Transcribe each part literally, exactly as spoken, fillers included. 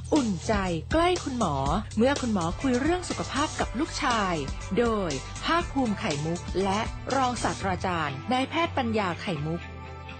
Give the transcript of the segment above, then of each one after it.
อุ่นใจใกล้คุณหมอเมื่อคุณหมอคุยเรื่องสุขภาพกับลูกชายโดยภาคภูมิไข่มุกและรองศาสตราจารย์นายแพทย์ปัญญาไข่มุก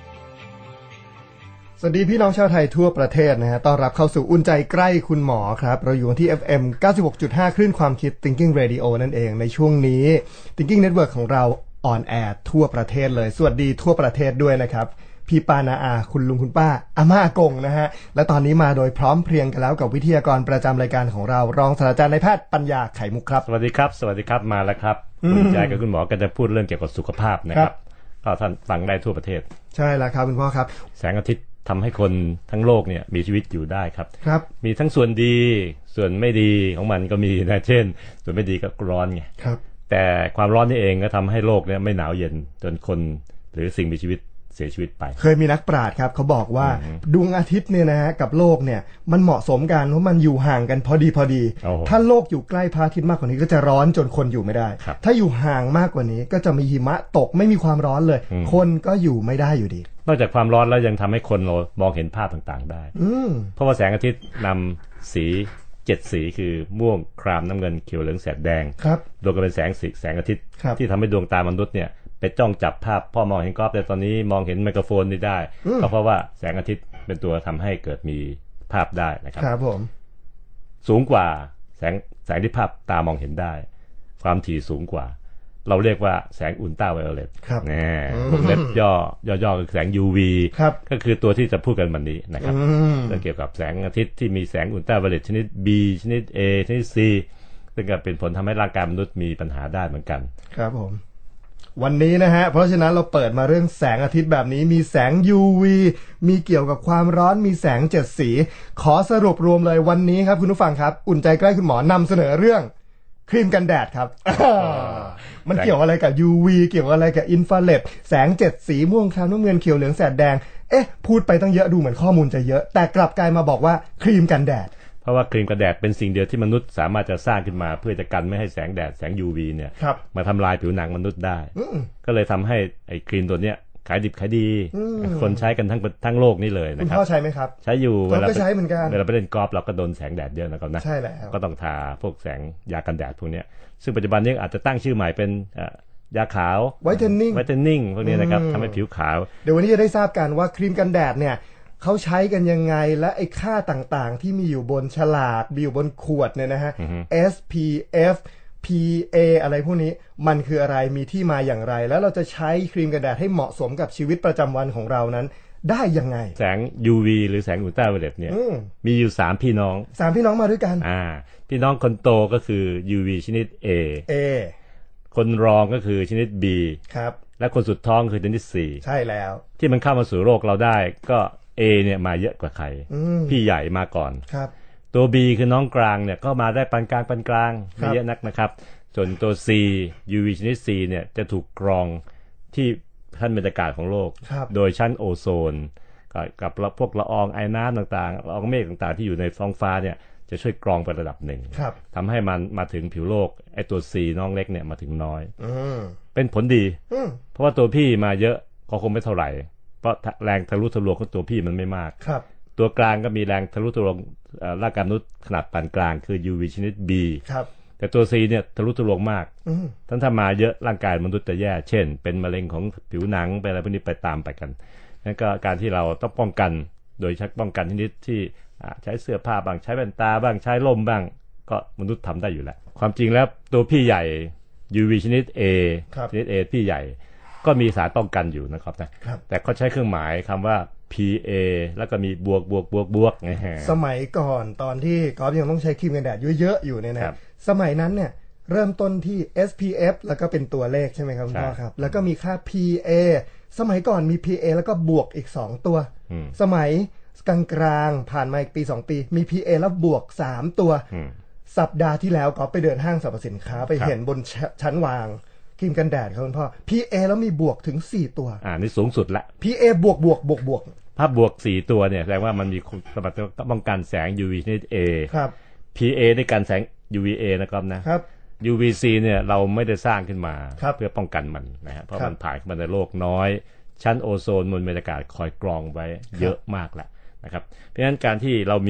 สวัสดีพี่น้องชาวไทยทั่วประเทศนะฮะต้อนรับเข้าสู่อุ่นใจใกล้คุณหมอครับเราอยู่ที่ เอฟ เอ็ม เก้าสิบหกจุดห้า คลื่นความคิด Thinking Radio นั่นเองในช่วงนี้ Thinking Network ของเราออนแอร์ทั่วประเทศเลยสวัสดีทั่วประเทศด้วยนะครับพี่ปานาอาคุณลุงคุณป้าอาม่าอากงนะฮะและตอนนี้มาโดยพร้อมเพรียงกันแล้วกับวิทยากรประจำรายการของเรารองศาสตราจารย์นายแพทย์ปัญญาไข่มุกครับสวัสดีครับสวัสดีครับมาแล้วครับคุณใจกับคุณหมอก็จะพูดเรื่องเกี่ยวกับสุขภาพนะครับก็ท่านฟังได้ทั่วประเทศใช่แล้วครับคุณพ่อครับแสงอาทิตย์ทำให้คนทั้งโลกเนี่ยมีชีวิตอยู่ได้ครับครับมีทั้งส่วนดีส่วนไม่ดีของมันก็มีนะเช่นส่วนไม่ดีก็ร้อนไงครับแต่ความร้อนนี่เองก็ทำให้โลกเนี่ยไม่หนาวเย็นจนคนหรือสิ่งมีชีวิตเสียชีวิตไปเคยมีนักปราชญ์ครับเขาบอกว่าดวงอาทิตย์เนี่ยนะฮะกับโลกเนี่ยมันเหมาะสมกันเพราะมันอยู่ห่างกันพอดีพอดีถ้าโลกอยู่ใกล้พระอาทิตย์มากกว่านี้ก็จะร้อนจนคนอยู่ไม่ได้ถ้าอยู่ห่างมากกว่านี้ก็จะมีหิมะตกไม่มีความร้อนเลยคนก็อยู่ไม่ได้อยู่ดีนอกจากความร้อนแล้วยังทำให้คนเรามองเห็นภาพต่างๆได้เพราะว่าแสงอาทิตย์นำสีเจ็ดสีคือม่วงครามน้ำเงินเขียวเหลืองแสดแดงรวมกันเป็นแสงสีแสงอาทิตย์ที่ทำให้ดวงตามนุษย์เนี่ยไปจ้องจับภาพพ่อมองเห็นกอล์ฟแต่ตอนนี้มองเห็นไมโครโฟนนี่ได้ก็เพราะว่าแสงอาทิตย์เป็นตัวทำให้เกิดมีภาพได้นะครับครับผมสูงกว่าแสงแสงที่ภาพตามองเห็นได้ความถี่สูงกว่าเราเรียกว่าแสงอุลตราไวโอเลตนี่วงเล็บย่อย่อๆคือแสง ยู วี ก็คือตัวที่จะพูดกันวันนี้นะครับเรื่องเกี่ยวกับแสงอาทิตย์ที่มีแสงอุลตราไวโอเลตชนิด B ชนิด A ชนิด C ซึ่งก็เป็นผลทำให้ร่างกายมนุษย์มีปัญหาได้เหมือนกันครับผมวันนี้นะฮะเพราะฉะนั้นเราเปิดมาเรื่องแสงอาทิตย์แบบนี้มีแสง ยู วี มีเกี่ยวกับความร้อนมีแสงเจ็ดสีขอสรุปรวมเลยวันนี้ครับคุณผู้ฟังครับอุ่นใจใกล้คุณหมอนำเสนอเรื่องครีมกันแดดครับ มันเกี่ยวอะไรกับ ยู วี เกี่ยวอะไรกับอินฟราเรดแสงเจ็ดสีม่วงครามน้ำเงินเขียวเหลืองแสดแดงเอ๊ะพูดไปตั้งเยอะดูเหมือนข้อมูลจะเยอะแต่กลับกลายมาบอกว่าครีมกันแดดเพราะว่าครีมกันแดดเป็นสิ่งเดียวที่มนุษย์สามารถจะสร้างขึ้นมาเพื่อจะกันไม่ให้แสงแดดแสง ยู วี เนี่ยมาทำลายผิวหนังมนุษย์ได้ก็เลยทำให้ไอ้ครีมตัวเนี้ยขายดิบขายดีคนใช้กันทั้งทั้งโลกนี่เลยนะครับคุณพ่อใช้ไหมครับใช้อยู่เวลาไปใช้เหมือนกันเวลาไปเล่นกอล์ฟเราก็โดนแสงแดดเยอะนะครับนะใช่แล้วก็ต้องทาพวกแสงยากันแดดพวกนี้ซึ่งปัจจุบันนี้อาจจะตั้งชื่อใหม่เป็นยาขาวไวท์เทนนิ่งไวท์เทนนิ่งพวกนี้นะครับทำให้ผิวขาวเดี๋ยววันนี้จะได้ทราบกันว่าครีมกันแดดเนี่ยเขาใช้กันยังไงและไอ้ค่าต่างๆที่มีอยู่บนฉลากมีอยู่บนขวดเนี่ยนะฮะ เอส พี เอฟ พี เอ อะไรพวกนี้มันคืออะไรมีที่มาอย่างไรแล้วเราจะใช้ครีมกันแดดให้เหมาะสมกับชีวิตประจำวันของเรานั้นได้ยังไงแสง ยู วี หรือแสงอุลตราไวโอเลตเนี่ยมีอยู่สามพี่น้องสามพี่น้องมาด้วยกันอ่าพี่น้องคนโตก็คือ ยู วี ชนิด A A คนรองก็คือชนิด B ครับและคนสุดท้องคือชนิด C ใช่แล้วที่มันเข้ามาสู่โลกเราได้ก็ A เนี่ยมาเยอะกว่าใครพี่ใหญ่มาก่อนครับตัว B คือน้องกลางเนี่ยก็มาได้ปานกลางปานกลางไม่เยอะนักนะครับส่วนตัว C ยู วี ชนิด C เนี่ยจะถูกกรองที่ชั้นบรรยากาศของโลกโดยชั้นโอโซนกับพวกละอองไอน้ำต่างๆละอองเมฆต่างๆที่อยู่ในท้องฟ้าเนี่ยจะช่วยกรองไประดับหนึ่งทำให้มันมาถึงผิวโลกไอตัว C น้องเล็กเนี่ยมาถึงน้อยเป็นผลดีเพราะว่าตัวพี่มาเยอะก็คงไม่เท่าไหร่เพราะแรงทะลุทะลวงของตัวพี่มันไม่มากตัวกลางก็มีแรงทะลุทะลวงร่างกายมนุษย์ขนาดปานกลางคือ ยู วี ชนิด B แต่ตัว C เนี่ยทะลุทะลวงมากทั้งถ้ามาเยอะร่างกายมนุษย์จะแย่เช่นเป็นมะเร็งของผิวหนังไปอะไรพวกนี้ไปตามไปกันนั่นก็การที่เราต้องป้องกันโดยใช้ป้องกันชนิดที่ใช้เสื้อผ้าบ้างใช้แว่นตาบ้างใช้ล่มบ้างก็มนุษย์ทำได้อยู่แล้วความจริงแล้วตัวพี่ใหญ่ ยู วี ชนิด A ชนิด A พี่ใหญ่ก็มีสารป้องกันอยู่นะครับนะแต่เขาใช้เครื่องหมายคำว่า พี เอ แล้วก็มีบวกบวกบวกบวกสมัยก่อนตอนที่กอล์ฟยังต้องใช้ครีมกันแดดเยอะๆอยู่เนี่ยนะสมัยนั้นเนี่ยเริ่มต้นที่ เอส พี เอฟ แล้วก็เป็นตัวเลขใช่ไหมครับคุณพ่อครับแล้วก็มีค่า พี เอ สมัยก่อนมี พี เอ แล้วก็บวกอีกสองตัวสมัยกลางๆผ่านมาอีกปีสองปีมี พี เอ แล้วบวกสามตัวสัปดาห์ที่แล้วก็ไปเดินห้างสรรพสินค้าไปเห็นบนชั้นวางครีมกันแดดครับคุณพ่อ พี เอ แล้วมีบวกถึงสี่ตัวอ่านี่สูงสุดละพี เอ บวกบวกบวกบวกถ้าบวกสี่ตัวเนี่ยแสดงว่ามันมีสมรรถนะป้องกันแสง ยู วี ชนิด A ครับพี เอ ในการแสง ยู วี เอ นะครับนะครับ ยู วี ซี เนี่ยเราไม่ได้สร้างขึ้นมาเพื่อป้องกันมันนะฮะเพราะมันผ่านเข้ามาในโลกน้อยชั้นโอโซนบนบรรยากาศคอยกรองไว้เยอะมากแหละนะครับเพราะฉะนั้นการที่เรามี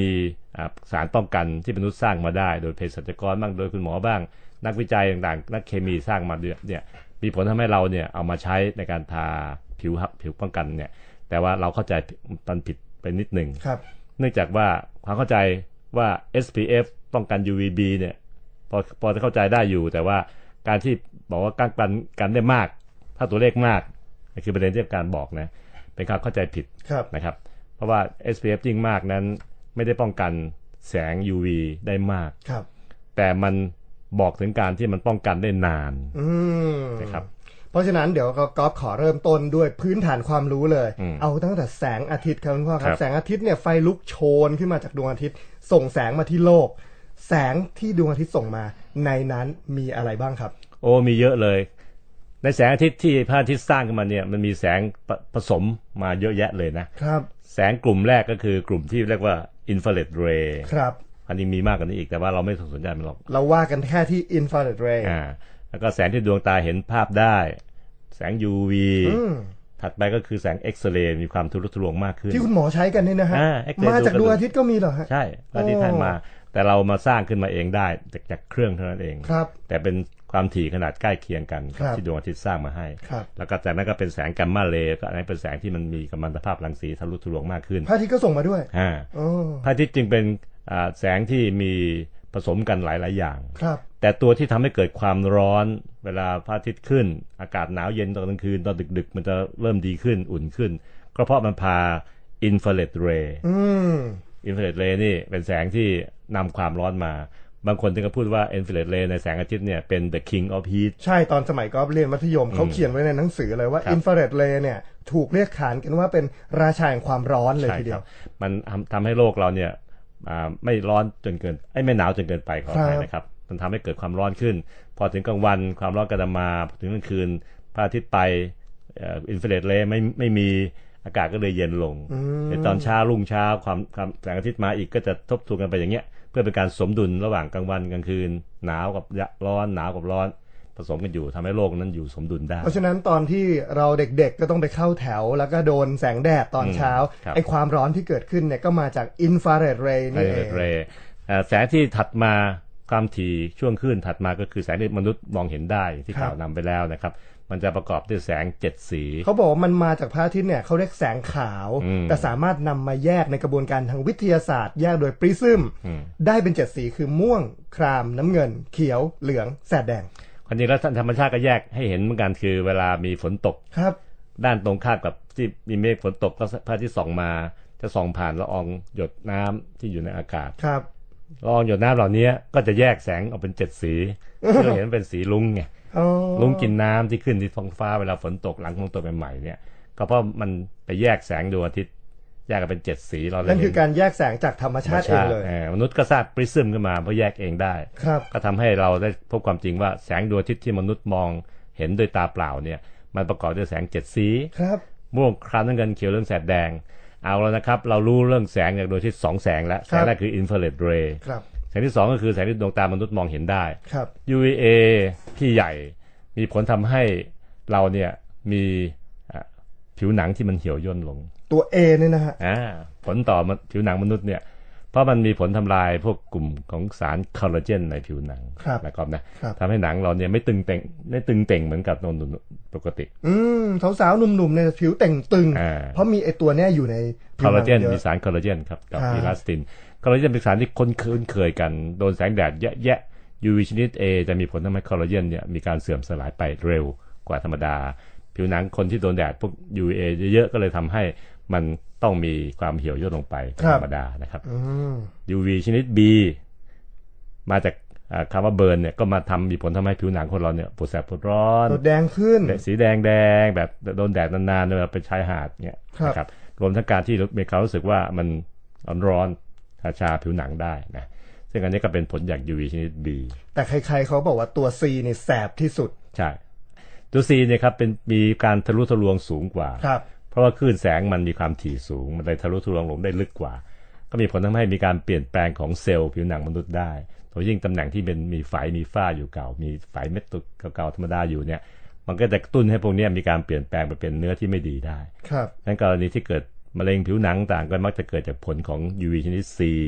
สารป้องกันที่มนุษย์สร้างมาได้โดยเภสัชกรบ้างโดยคุณหมอบ้างนักวิจัยต่างๆนักเคมีสร้างมาเนี่ยมีผลทำให้เราเนี่ยเอามาใช้ในการทาผิวผิวป้องกันเนี่ยแต่ว่าเราเข้าใจมันผิดไปนิดหนึ่งเนื่องจากว่าความเข้าใจว่า เอส พี เอฟ ป้องกัน ยู วี บี เนี่ยพอพอจะเข้าใจได้อยู่แต่ว่าการที่บอกว่ากันกันกันได้มากถ้าตัวเลขมากนี่คือประเด็นที่การบอกนะเป็นการเข้าใจผิดนะครับเพราะว่า เอส พี เอฟ ยิ่งมากนั้นไม่ได้ป้องกันแสง ยู วี ได้มากแต่มันบอกถึงการที่มันป้องกันได้นานนะครับเพราะฉะนั้นเดี๋ยวก๊อฟขอเริ่มต้นด้วยพื้นฐานความรู้เลยเอาตั้งแต่แสงอาทิตย์ครับคุณพ่อครับแสงอาทิตย์เนี่ยไฟลุกโชนขึ้นมาจากดวงอาทิตย์ส่งแสงมาที่โลกแสงที่ดวงอาทิตย์ส่งมาในนั้นมีอะไรบ้างครับโอ้มีเยอะเลยในแสงอาทิตย์ที่พระอาทิตย์สร้างขึ้นมาเนี่ยมันมีแสงผสมมาเยอะแยะเลยนะครับแสงกลุ่มแรกก็คือกลุ่มที่เรียกว่าอินฟราเรดเรย์ครับอันนี้มีมากกว่านี้อีกแต่ว่าเราไม่สนใจมันหรอกเราว่ากันแค่ที่อินฟราเรดเรย์อ่าแล้วก็แสงที่ดวงตาเห็นภาพได้แสง ยู วี ถัดไปก็คือแสงเอ็กซเรย์มีความทุรนทุรายมากขึ้นที่คุณหมอใช้กันนี่นะฮะมาจากดวงอาทิตย์ก็มีเหรอฮะใช่พระอาทิตย์ท่านมาแต่เรามาสร้างขึ้นมาเองได้จากจากเครื่องเท่านั้นเองแต่เป็นความถี่ขนาดใกล้เคียงกันที่ดวงอาทิตย์สร้างมาให้แล้วก็จากนั้นก็เป็นแสงแกมมาเรย์ก็อันนี้เป็นแสงที่มันมีกัมมันตภาพรังสีทะลุทะลวงมากขึ้นพระอาทิตย์ก็ส่งมาด้วยอ่าพระอาทิตย์จึงเป็นแสงที่มีผสมกันหลายๆอย่างแต่ตัวที่ทำให้เกิดความร้อนเวลาพระอาทิตย์ขึ้นอากาศหนาวเย็นตอนกลางคืนตอนดึกๆมันจะเริ่มดีขึ้นอุ่นขึ้นก็เพราะมันพาอินฟราเรดเรย์อินฟราเรดเรย์นี่เป็นแสงที่นำความร้อนมาบางคนถึงก็พูดว่าอินฟราเรดเรย์ในแสงอาทิตย์เนี่ยเป็น the king of heat ใช่ตอนสมัยก็เรียนมัธยมเขาเขียนไว้ในหนังสือเลยว่าอินฟราเรดเรย์เนี่ยถูกเรียกขานกันว่าเป็นราชาแห่งความร้อนเลยทีเดียวมันทำให้โลกเราเนี่ยไม่ร้อนจนเกินไม่หนาวจนเกินไปขออภัยนะครับมันทำให้เกิดความร้อนขึ้นพอถึงกลางวันความร้อนก็จะมาถึงกลางคืนพระอาทิตย์ไปอินฟราเรดเรย์ไม่ไม่มีอากาศก็เลยเย็นลงในตอนเช้ารุ่งเช้าความแสงอาทิตย์มาอีกก็จะทบทวนกันไปอย่างเงี้ยเพื่อเป็นการสมดุลระหว่างกลางวันกลางคืนหนาวกับร้อนหนาวกับร้อนผสมกันอยู่ทำให้โลกนั้นอยู่สมดุลได้เพราะฉะนั้นตอนที่เราเด็กๆก็ต้องไปเข้าแถวแล้วก็โดนแสงแดดตอนเช้าไอ้ความร้อนที่เกิดขึ้นเนี่ยก็มาจากอินฟราเรดเรย์นี่เองแสงที่ถัดมาความถี่ช่วงคลื่นถัดมาก็คือแสงที่มนุษย์มองเห็นได้ที่กล่าวนำไปแล้วนะครับมันจะประกอบด้วยแสงเจ็ดสีเขาบอกว่ามันมาจากพระอาทิตย์เนี่ยเขาเรียกแสงขาวแต่สามารถนำมาแยกในกระบวนการทางวิทยาศาสตร์แยกโดยปริซึมได้เป็นเจ็ดสีคือม่วงครามน้ำเงินเขียวเหลืองแสดแดงความจริงแล้วธรรมชาติก็แยกให้เห็นเหมือนกันคือเวลามีฝนตกครับด้านตรงข้ามกับที่มีเมฆฝนตกก็พระอาทิตย์ส่องมาจะส่องผ่านละอองหยดน้ำที่อยู่ในอากาศครับละอองหยดน้ำเหล่านี้ก็จะแยกแสงออกเป็นเจ็ดสีที่เราเห็นเป็นสีลุ้งไงลุ้งกินน้ำที่ขึ้นที่ท้องฟ้าเวลาฝนตกหลังฝนตกใหม่ๆเนี่ยก็เพราะมันไปแยกแสงดวงอาทิตย์แยกกันเป็นเจ็ดสีเราเลยนั่นคือการแยกแสงจากธรรมชาติเองเลยมนุษย์ก็สร้างปริซึมขึ้นมาเพื่อแยกเองได้ก็ทำให้เราได้พบความจริงว่าแสงดวงอาทิตย์ที่มนุษย์มองเห็นด้วยตาเปล่าเนี่ยมันประกอบด้วยแสงเจ็ดสีม่วงครามน้ำเงินเขียวเหลืองแสดแดงเอาแล้วนะครับเรารู้เรื่องแสงจากดวงอาทิตย์สองแสงแล้วแสงแรกคืออินฟราเรดเรย์แสงที่สองก็คือแสงที่ดวงตามนุษย์มองเห็นได้ ยู วี เอ ที่ใหญ่มีผลทำให้เราเนี่ยมีผิวหนังที่มันเหี่ยวย่นลงตัว A เนี่ยนะฮะอ่าผลต่อผิวหนังมนุษย์เนี่ยเพราะมันมีผลทำลายพวกกลุ่มของสารคอลลาเจนในผิวหนังนะครับนะทำให้หนังเราเนี่ยไม่ตึงเต่งไม่ตึงเต่งเหมือนกับนนปกติอืมสาวๆหนุ่มๆเนี่ยผิวเต่งตึงเพราะมีไอตัวเนี้ยอยู่ในคอลลาเจนมีสารคอลลาเจนครับกับอีลาสตินคอลลาเจนเป็นสารที่คุ้นเคยกันโดนแสงแดดแยะ ยู วี ชนิด A จะมีผลทำให้คอลลาเจนเนี่ยมีการเสื่อมสลายไปเร็วกว่าธรรมดาผิวหนังคนที่โดนแดดพวก ยู วี เอ เยอะๆก็เลยทำให้มันต้องมีความเหี่ยวย่นลงไปเป็นธรรมดานะครับ ยู วี ชนิด B มาจากคำว่าเบิร์นเนี่ยก็มาทำมีผลทำให้ผิวหนังคนเราเนี่ยปวดแสบปวดร้อนแดงขึ้นสีแดงแดงแบบโดนแดดนานๆเวลาไปชายหาดเนี่ยนะครับรวมทั้งการที่มีความรู้สึกว่ามันร้อนชาผิวหนังได้นะซึ่งอันนี้ก็เป็นผลจาก ยู วี ชนิด B แต่ใครๆเขาบอกว่าตัว C นี่แสบที่สุดใช่ตัว C เนี่ยครับเป็นมีการทะลุทะลวงสูงกว่าเพราะว่าคลื่นแสงมันมีความถี่สูงมันเลยทะลุทะลวงลงได้ลึกกว่าก็มีผลทำให้มีการเปลี่ยนแปลงของเซลล์ผิวหนังมนุษย์ได้โดยยิ่งตำแหน่งที่เป็นมีไฝมีฝ้าอยู่เก่ามีไฝเม็ดตัวเก่าๆธรรมดาอยู่เนี่ยมันก็จะกระตุ้นให้พวกนี้มีการเปลี่ยนแปลงไปเป็นเนื้อที่ไม่ดีได้ครับงั้นกรณีที่เกิดมะเร็งผิวหนังต่างก็มักจะเกิดจากผลของ ยู วี ชนิด C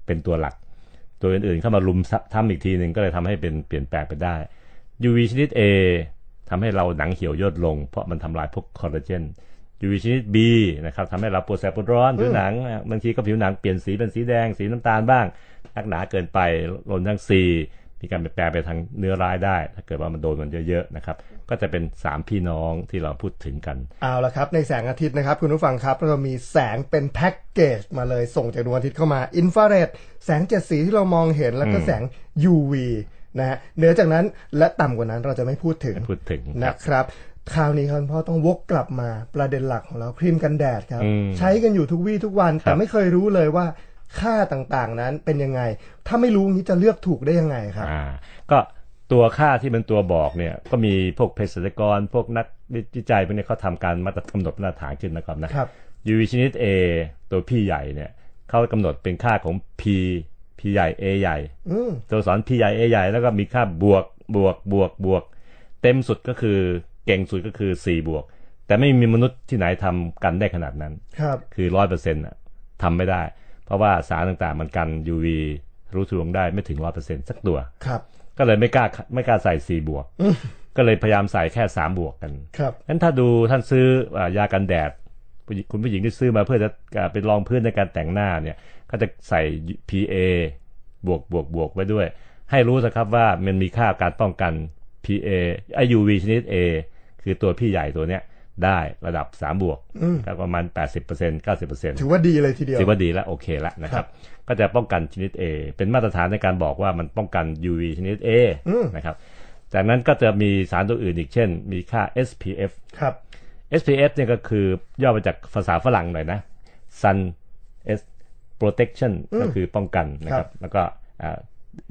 เป็นตัวหลักตัวอื่นๆเข้ามารุมทำอีกทีหนึ่งก็เลยทำให้เป็นเปลี่ยนแปลงไปได้ ยู วี ชนิด A ทำให้เราหนังเหี่ยวย่นลงเพราะมันทำลายพวกคอลลาเจน ยู วี ชนิด B นะครับทำให้เราปวดแสบปวดร้อนผิวหนังบางทีก็ผิวหนังเปลี่ยนสีเป็นสีแดงสีน้ำตาลบ้างนักหนาเกินไปรวมทั้ง C มีการเปลี่ยนแปลงไปทางเนื้อร้ายได้ถ้าเกิดว่ามันโดนมันเยอะๆนะครับก็จะเป็นสามพี่น้องที่เราพูดถึงกันเอาละครับในแสงอาทิตย์นะครับคุณผู้ฟังครับเรามีแสงเป็นแพ็กเกจมาเลยส่งจากดวงอาทิตย์เข้ามาอินฟราเรดแสงเจ็ดสีที่เรามองเห็นแล้วก็แสง ยู วี นะฮะเหนือจากนั้นและต่ำกว่านั้นเราจะไม่พูดถึงพูดถึงนะครับคราวนี้คุณพ่อต้องวกกลับมาประเด็นหลักของเราครีมกันแดดครับใช้กันอยู่ทุกวี่ทุกวันแต่ไม่เคยรู้เลยว่าค่าต่างๆนั้นเป็นยังไงถ้าไม่รู้นี้จะเลือกถูกได้ยังไงครับอ่าก็ตัวค่าที่เป็นตัวบอกเนี่ยก็มีพวกเภสัชกรพวกนักวิจัยพวกนี้เขาทำการมาตรกำหนดมาตรฐานขึ้นนะครับนะ ยู วี ชนิด A ตัว P ใหญ่เนี่ยเขากำหนดเป็นค่าของ P P ใหญ่ A ใหญ่ตัวสอน P ใหญ่ A ใหญ่แล้วก็มีค่าบวกบวกบวกบวกเต็มสุดก็คือเก่งสุดก็คือสี่บวกแต่ไม่มีมนุษย์ที่ไหนทำกันได้ขนาดนั้นครับคือ ร้อยเปอร์เซ็นต์ อ่ะทำไม่ได้เพราะว่าสารต่างๆมันกัน ยู วี รู้ทะลวงได้ไม่ถึง ร้อยเปอร์เซ็นต์ สักตัวครับก็เลยไม่กล้าไม่กล้าใส่สี่บวกก็เลยพยายามใส่แค่สามบวกกันครับงั้นถ้าดูท่านซื้อยากันแดดคุณผู้หญิงที่ซื้อมาเพื่อจะเป็นรองพื้นในการแต่งหน้าเนี่ยก็จะใส่ พี เอ บวกบวกบวกไว้ด้วยให้รู้นะครับว่ามันมีค่าการป้องกัน พี เอ ไอ ยู วี ชนิด A คือตัวพี่ใหญ่ตัวเนี้ยได้ระดับสามบวกก็ประมาณ แปดสิบเปอร์เซ็นต์ เก้าสิบเปอร์เซ็นต์ถือว่าดีเลยทีเดียวถือว่าดีแล้วโอเคแล้วนะครับก็จะป้องกันชนิด A เป็นมาตรฐานในการบอกว่ามันป้องกัน ยู วี ชนิด A นะครับจากนั้นก็จะมีสารตัวอื่นอีกเช่นมีค่า เอส พี เอฟครับเอส พี เอฟ เนี่ยก็คือย่อมาจากภาษาฝรั่งหน่อยนะ Sun Protection ก็คือป้องกันนะครับแล้วก็อ่า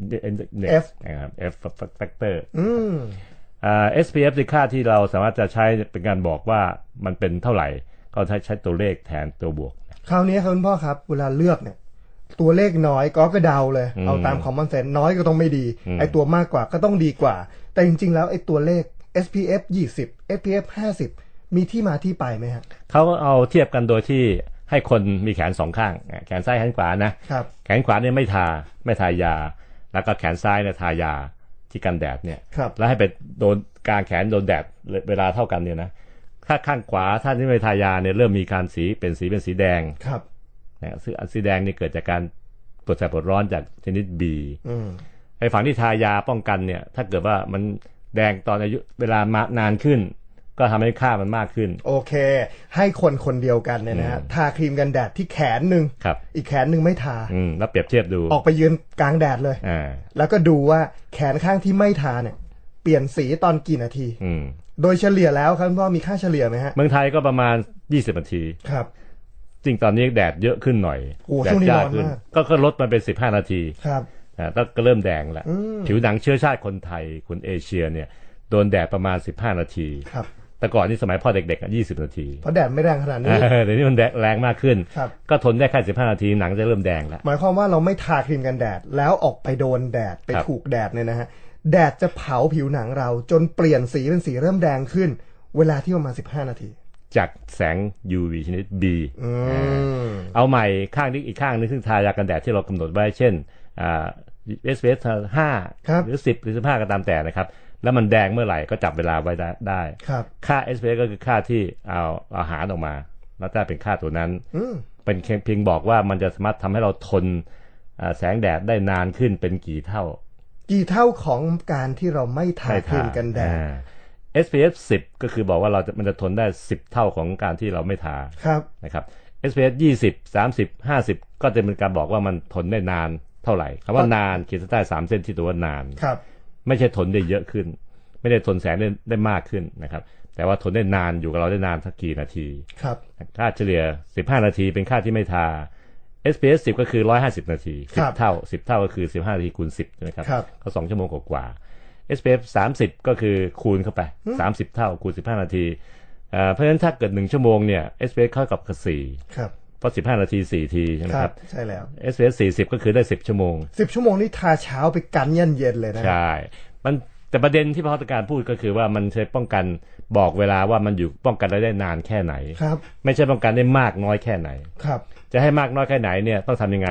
F นะครับ F factor อ่า เอส พี เอฟ คือค่าที่เราสามารถจะใช้เป็นการบอกว่ามันเป็นเท่าไหร่ก็ใช้ใช้ตัวเลขแทนตัวบวกคราวนี้ครับคุณพ่อครับเวลาเลือกเนี่ยตัวเลขน้อยก็กระเดาเลยเอาตามคอมมอนเซนส์น้อยก็ต้องไม่ดีไอตัวมากกว่าก็ต้องดีกว่าแต่จริงๆแล้วไอตัวเลข เอส พี เอฟ ยี่สิบ เอส พี เอฟ ห้าสิบมีที่มาที่ไปไหมฮะเขาเอาเทียบกันโดยที่ให้คนมีแขนสองข้างแขนซ้ายแขนขวานะครับแขนขวาเนี่ยไม่ทาไม่ทายาแล้วก็แขนซ้ายเนี่ยทายาที่กันแดดเนี่ยแล้วให้ไปโดนกลางแขนโดนแดดเวลาเท่ากันเนี่ยนะถ้าข้างขวาท่านที่ไม่ทายาเนี่ยเริ่มมีการสีเป็นสีเป็นสีแดงครับนะซึ่งสีแดงนี่เกิดจากการปวดแสบปวดร้อนจากชนิด B ไอ้ฝั่งที่ทายาป้องกันเนี่ยถ้าเกิดว่ามันแดงตอนอายุเวลามานานขึ้นก็ทำให้ค่ามันมากขึ้นโอเคให้คนคนเดียวกันเนี่ยนะฮะทาครีมกันแดดที่แขนหนึ่งอีกแขนหนึ่งไม่ทาแล้วเปรียบเทียบดูออกไปยืนกลางแดดเลยแล้วก็ดูว่าแขนข้างที่ไม่ทาเนี่ยเปลี่ยนสีตอนกี่นาทีโดยเฉลี่ยแล้วครับพ่อมีค่าเฉลี่ยไหมฮะเมืองไทยก็ประมาณยี่สิบนาทีครับจริงตอนนี้แดดเยอะขึ้นหน่อยแดดจ้าขึ้นก็ลดมาเป็นสิบห้านาทีครับก็เริ่มแดงแล้วผิวหนังเชื้อชาติคนไทยคนเอเชียเนี่ยโดนแดดประมาณสิบห้านาทีครับแต่ก่อนนี่สมัยพ่อเด็กๆยี่สิบนาทีเพราะแดดไม่แรงขนาดนี้เดี๋ยวนี้มันแรงมากขึ้นก็ทนได้แค่สิบห้านาทีหนังจะเริ่มแดงแล้วหมายความว่าเราไม่ทาครีมกันแดดแล้วออกไปโดนแดดไปถูกแดดเนี่ยนะฮะแดดจะเผาผิวหนังเราจนเปลี่ยนสีเป็นสีเริ่มแดงขึ้นเวลาที่ประมาณสิบห้านาทีจากแสง ยู วี ชนิด B เอาใหม่ข้างนี้อีกข้างนึงซึ่งทายากันแดดที่เรากำหนดไว้เช่นอ่า เอส พี เอฟ ห้าหรือสิบหรือสิบห้าก็ตามแต่นะครับแล้วมันแดงเมื่อไหร่ก็จับเวลาไว้ได้ค่า เอส พี เอฟ ก็คือค่าที่เอาอาหารออกมาแล้วถ้าเป็นค่าตัวนั้นเป็นเพียงบอกว่ามันจะสามารถทำให้เราทนแสงแดดได้นานขึ้นเป็นกี่เท่ากี่เท่าของการที่เราไม่ทาครีมกันแดดเอส พี เอฟ สิบก็คือบอกว่าเราจะมันจะทนได้สิบเท่าของการที่เราไม่ทานะครับ เอส พี เอฟ ยี่สิบ สามสิบ ห้าสิบก็จะเป็นการบอกว่ามันทนได้นานเท่าไหร่คำว่านานขีดเส้นใต้สามเส้นที่ตัวว่านานไม่ใช่ทนได้เยอะขึ้นไม่ได้ทนแสงได้ได้มากขึ้นนะครับแต่ว่าทนได้นานอยู่กับเราได้นานสักกี่นาทีครับค่าเฉลี่ยสิบห้านาทีเป็นค่าที่ไม่ทา เอส พี เอฟ สิบก็คือหนึ่งร้อยห้าสิบนาทีสิบเท่าสิบเท่าก็คือสิบห้านาทีคูณสิบใช่มั้ยครับก็สองชั่วโมงกว่าๆ เอส พี เอฟ สามสิบก็คือคูณเข้าไปสามสิบเท่าคูณสิบห้านาทีเอ่อเพราะฉะนั้นถ้าเกิดหนึ่งชั่วโมงเนี่ย เอส พี เอฟ เท่ากับสี่ครับเพราะสิบห้านาทีสี่ทีใช่มั้ยครับใช่แล้วเอส พี เอฟ สี่สิบก็คือได้สิบชั่วโมงสิบชั่วโมงนี่ทาเช้าไปกันเย็นๆเลยนะใช่มันแต่ประเด็นที่พ่อต้องการพูดก็คือว่ามันใช้ป้องกันบอกเวลาว่ามันอยู่ป้องกันได้นานแค่ไหนครับไม่ใช่ป้องกันได้มากน้อยแค่ไหนครับจะให้มากน้อยแค่ไหนเนี่ยต้องทำยังไง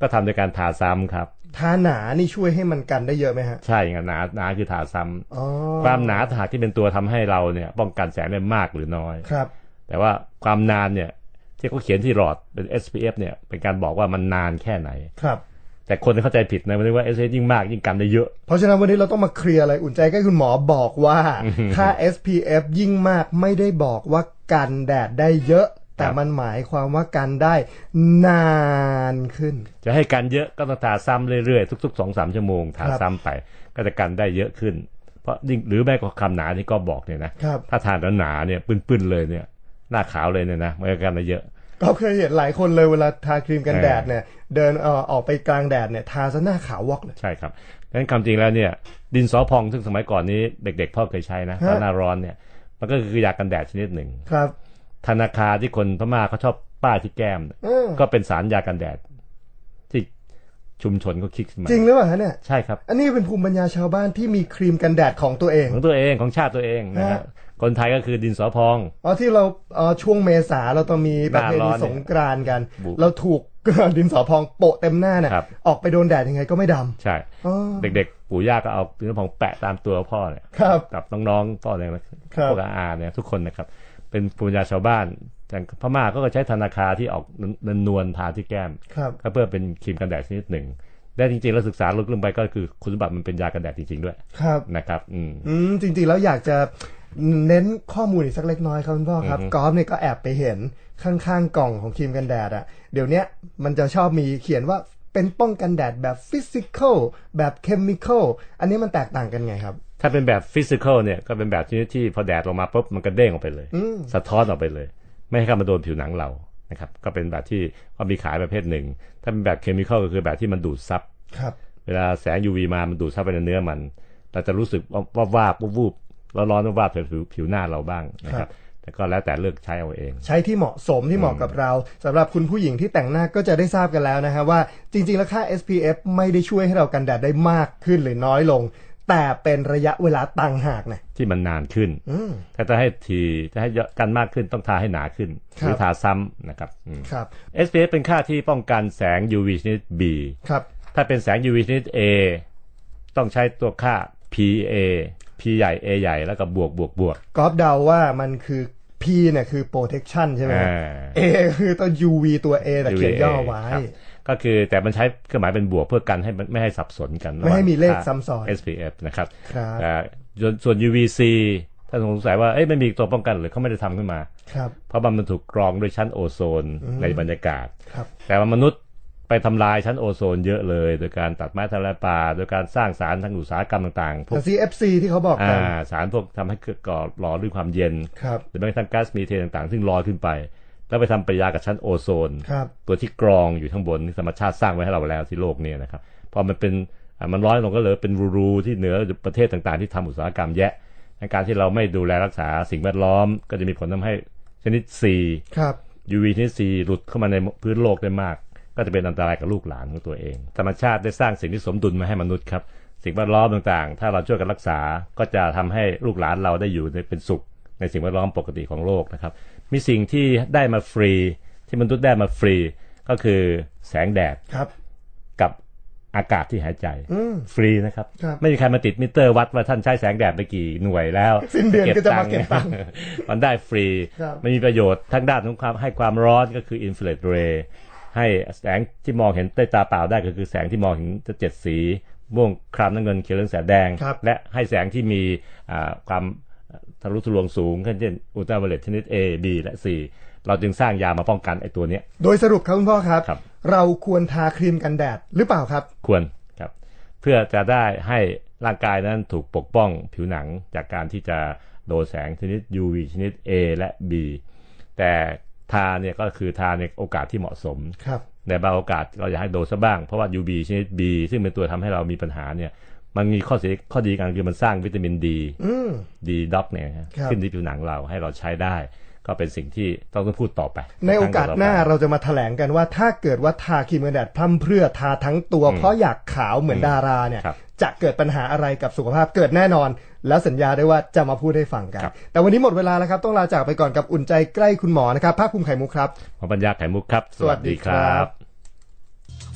ก็ทำโดยการทาซ้ำครับทาหนานี่ช่วยให้มันกันได้เยอะไหมฮะใช่ไงหนาหนาคือทาซ้ำความหนาถากที่เป็นตัวทำให้เราเนี่ยป้องกันแสงได้มากหรือน้อยครับแต่ว่าความนานเนี่ยที่เขาเขียนที่หลอดเป็น เอส พี เอฟ เนี่ยเป็นการบอกว่ามันนานแค่ไหนครับแต่คนเข้าใจผิดนะมันเรียกว่า เอส พี เอฟ ยิ่งมากยิ่งกันได้เยอะเพราะฉะนั้นวันนี้เราต้องมาเคลียร์อะไรอุ่นใจใกล้คุณหมอบอกว่าค่า เอส พี เอฟ ยิ่งมากไม่ได้บอกว่ากันแดดได้เยอะแต่มันหมายความว่ากันได้นานขึ้นจะให้กันเยอะก็ต้องทาซ้ำเรื่อยๆทุกๆ สองถึงสาม ชั่วโมงทาซ้ำไปก็จะกันได้เยอะขึ้นเพราะหรือแม้กว่าคำหนาที่ก็บอกเนี่ยนะถ้าทานหนาเนี่ยปื้นๆเลยเนี่ยหน้าขาวเลยเนี่ยนะมันก็กันได้เยอะก็เคยเห็นหลายคนเลยเวลาทาครีมกันแดดเนี่ยเดินเอ่อออกไปกลางแดดเนี่ยทาซะหน้าขาววอกเลยใช่ครับดังนั้นความจริงแล้วเนี่ยดินสอพองซึ่งสมัยก่อนนี้เด็กๆพ่อเคยใช้นะตอนหน้าร้อนเนี่ยมันก็คือยากันแดดชนิดหนึ่งครับธนาคารที่คนพม่าเขาชอบป้ายที่แก้มก็เป็นสารยากันแดดที่ชุมชนเขาคิดมาจริงหรือเปล่าฮะเนี่ยใช่ครับอันนี้เป็นภูมิปัญญาชาวบ้านที่มีครีมกันแดดของตัวเองของตัวเองของชาติตัวเองนะครับคนไทยก็คือดินสอพองอ๋อที่เราเอ่อช่วงเมษาเราต้องมีประเพณีสงกรานต์กันเราถูกดินสอพองโปะเต็มหน้าเนี่ยออกไปโดนแดดยังไงก็ไม่ดำใช่เด็กๆปู่ย่าก็เอาดินสอพองแปะตามตัวพ่อเนี่ยกับน้องๆพ่อเนี่ยพวกอาเนี่ยทุกคนนะครับเป็นภูมิปัญญาชาวบ้านอย่างพม่าก็ใช้ธนาคารที่ออกนวลทาที่แก้มก็เพื่อเป็นครีมกันแดดชนิดหนึ่งได้จริงๆแล้วศึกษาลึกลงไปก็คือคุณสมบัติมันเป็นยากันแดดจริงๆด้วยนะครับอืมอืมจริงๆแล้วอยากจะเน้นข้อมูลอีกสักเล็กน้อยครับคุณพ่อครับกอล์ฟเนี่ยก็แอบไปเห็นข้างๆกล่องของครีมกันแดดอ่ะเดี๋ยวนี้มันจะชอบมีเขียนว่าเป็นป้องกันแดดแบบฟิสิกอลแบบเคมีคอลอันนี้มันแตกต่างกันไงครับถ้าเป็นแบบฟิสิกอลเนี่ยก็เป็นแบบที่ที่พอแดดลงมาปุ๊บมันก็เด้งออกไปเลยสะท้อนออกไปเลยไม่ให้เข้ามาโดนผิวหนังเรานะครับก็เป็นแบบที่ก็มีขายประเภทหนึ่งถ้าเป็นแบบเคมีคอลก็คือแบบที่มันดูดซับเวลาแสง ยู วี มามันดูดซับไปในเนื้อมันเราจะรู้สึกว่าว่าวูบร้อนร้อนว่าผิวผิวหน้าเราบ้างนะครับแต่ก็แล้วแต่เลือกใช้เอาเองใช้ที่เหมาะสมที่เหมาะกับเราสำหรับคุณผู้หญิงที่แต่งหน้าก็จะได้ทราบกันแล้วนะครับว่าจริงๆแล้วค่า เอส พี เอฟ ไม่ได้ช่วยให้เรากันแดดได้มากขึ้นหรือน้อยลงแต่เป็นระยะเวลาต่างหากนะที่มันนานขึ้นถ้าจะให้ทีจะให้กันมากขึ้นต้องทาให้หนาขึ้นหรือทาซ้ำนะครับครับเอส พี เอฟ เป็นค่าที่ป้องกันแสง ยู วี ชนิด B ครับถ้าเป็นแสง ยู วี ชนิด A ต้องใช้ตัวค่า พี เอ P ใหญ่ A ใหญ่แล้วก็บวกบวกบวกกอล์ฟเดาว่ามันคือ P เนี่ยคือ protection ใช่ไหม A คือตัว ยู วี ตัว A แต่เขียนย่อไว้ก็คือแต่มันใช้เครื่องหมายเป็นบวกเพื่อกันให้ไม่ให้สับสนกันไม่ให้มีเลขซ้ำซ้อนเอส พี เอฟ นะครับส่วน ยู วี ซี ถ้าสงสัยว่าเอ้ยไม่มีตัวป้องกันหรือเขาไม่ได้ทำขึ้นมาเพราะมันถูกกรองด้วยชั้นโอโซนในบรรยากาศแต่ว่ามนุษย์ไปทำลายชั้นโอโซนเยอะเลยโดยการตัดไม้ทำลายป่าโดยการสร้างสารทางอุตสาหกรรมต่างๆพวกซี เอฟ ซี ที่เขาบอกกันสารพวกทำให้เกิดก่อหล่อด้วยความเย็นหรือแม้กระทั่งก๊าซมีเทนต่างๆซึ่งลอยขึ้นไปแล้วไปทำปฏิกิริยากับชั้นโอโซนตัวที่กรองอยู่ข้างบนที่ธรรมชาติสร้างไว้ให้เราแล้วที่โลกนี้นะครับพอมันเป็นมันร้อนลงก็เลยเป็นรูๆที่เหนือประเทศต่างๆที่ทำอุตสาหกรรมแยะในการที่เราไม่ดูแลรักษาสิ่งแวดล้อมก็จะมีผลทำให้ชนิด C ยู วี ชนิด C หลุดเข้ามาในพื้นโลกได้มากก็จะเป็นอันตรายกับลูกหลานของตัวเองธรรมชาติได้สร้างสิ่งที่สมดุลมาให้มนุษย์ครับสิ่งแวดล้อมต่างๆถ้าเราช่วยกันรักษาก็จะทำให้ลูกหลานเราได้อยู่ในเป็นสุขในสิ่งแวดล้อมปกติของโลกนะครับมีสิ่งที่ได้มาฟรีที่มนุษย์ได้มาฟรีก็คือแสงแดดกับอากาศที่หายใจฟรีนะครับไม่มีใครมาติดมิเตอร์วัดว่าท่านใช้แสงแดดไปกี่หน่วยแล้วสิ้นเดือนก็จะมาเก็บตังค์มันได้ฟรีมันมีประโยชน์ทั้งด้านของความให้ความร้อนก็คืออินฟราเรดเรย์ให้แสงที่มองเห็นด้วยตาเปล่าได้ก็คือแสงที่มองเห็นจะเจ็ดสีม่วงครามน้ำเงินเขียวเหลืองแสดแดงและให้แสงที่มีความทะลุทะลวงสูงเช่นอุลตราไวโอเลตชนิด A B และ C เราจึงสร้างยามาป้องกันไอ้ตัวนี้โดยสรุปครับคุณพ่อครับเราควรทาครีมกันแดดหรือเปล่าครับควรครับเพื่อจะได้ให้ร่างกายนั้นถูกปกป้องผิวหนังจากการที่จะโดนแสงชนิด ยู วี ชนิด A และ B แต่ทาเนี่ยก็คือทาในโอกาสที่เหมาะสมในบางโอกาสเราอยากให้โดนซะบ้างเพราะว่า ยู วี ชนิด B ซึ่งเป็นตัวทำให้เรามีปัญหาเนี่ยมันมีข้อเสียข้อดีกันคือมันสร้างวิตามินดีดีด็อกเนี่ยขึ้นที่ผิวหนังเราให้เราใช้ได้ก็เป็นสิ่งที่ต้องต้องพูดต่อไปในโอกาสหน้าเราจะมาแถลงกันว่าถ้าเกิดว่าทาครีมกันแดดพร่ำเพรื่อทาทั้งตัวเพราะอยากขาวเหมือนดาราเนี่ยจะเกิดปัญหาอะไรกับสุขภาพเกิดแน่นอนแล้วสัญญาได้ว่าจะมาพูดให้ฟังกันแต่วันนี้หมดเวลาแล้วครับต้องลาจากไปก่อนกับอุ่นใจใกล้คุณหมอนะครับภาคภูมิไข่มุกครับหมอปัญญาไข่มุกครับสวัสดีครับ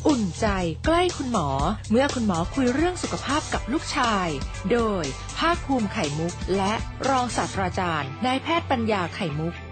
อุ่นใจใกล้คุณหมอเมื่อคุณหมอคุยเรื่องสุขภาพกับลูกชายโดยภาคภูมิไข่มุกและรองศาสตราจารย์นายแพทย์ปัญญาไข่มุก